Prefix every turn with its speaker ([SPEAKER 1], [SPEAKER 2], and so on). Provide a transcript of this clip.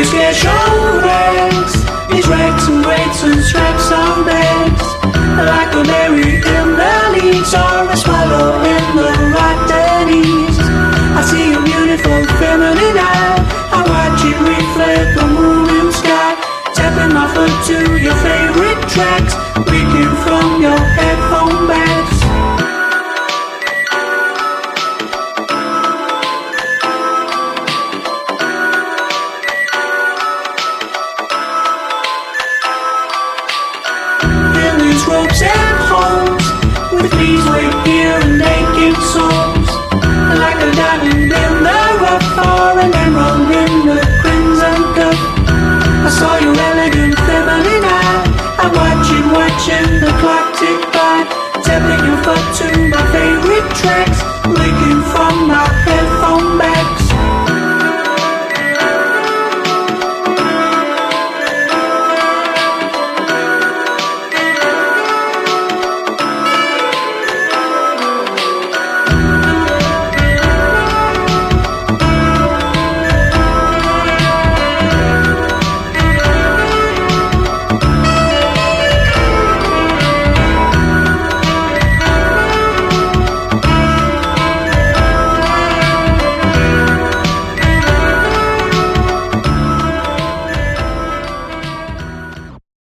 [SPEAKER 1] you scared shoulders, these wrecks and weights and straps on beds, like a Mary in the leaves or a swallow in the rock that east. I see a beautiful feminine eye.